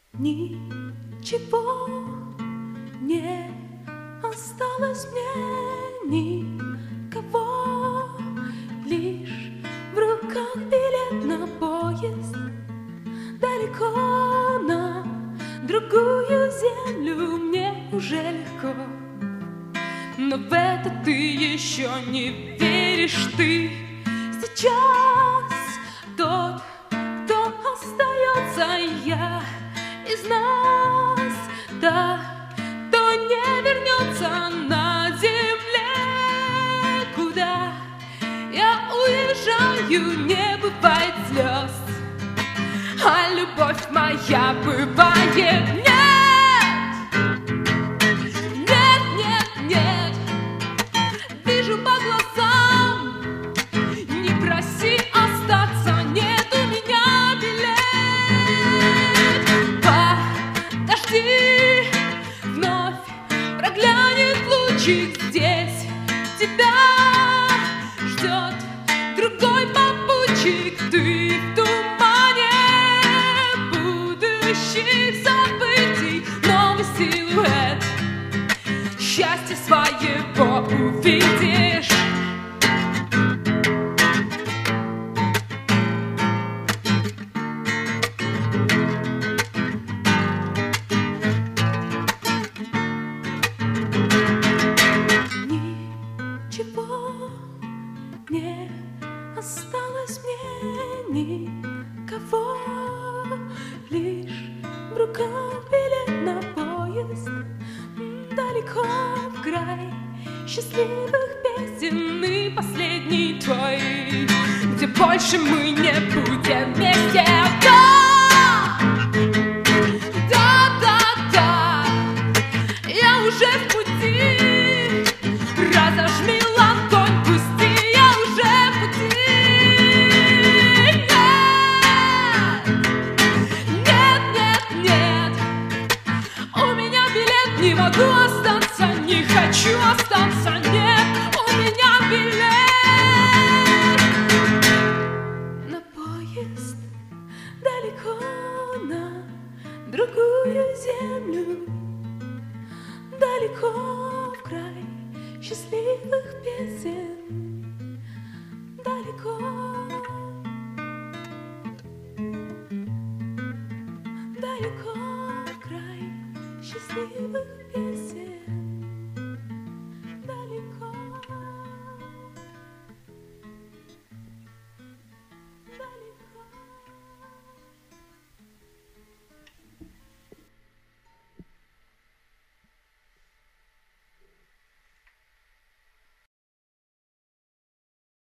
Ничего не осталось мне, никого, лишь в руках билет на поезд далеко на другую землю. Мне уже легко, но в это ты еще не веришь. Ты сейчас тот, кто остается, я из нас, да, кто не вернется на земле, куда я уезжаю, не бывает слез, а любовь моя бывает. Нет, вижу по глазам, не проси остаться, нет у меня билет. Подожди, вновь проглянет лучик здесь, тебя ждет другой попутчик. Ты в тумане будущих событий, новый силуэт счастья своего увидишь. Ничего не осталось мне, никого, лишь в руках билет на поезд далеко в край счастливых песен, и последний твой, где больше мы не будем вместе. Да, я уже в пути, разожми ладонь, пусти, я уже в пути. Нет, у меня билет, не могу остаться, не хочу остаться, нет, у меня билет на поезд далеко на другую землю, далеко в край счастливых песен.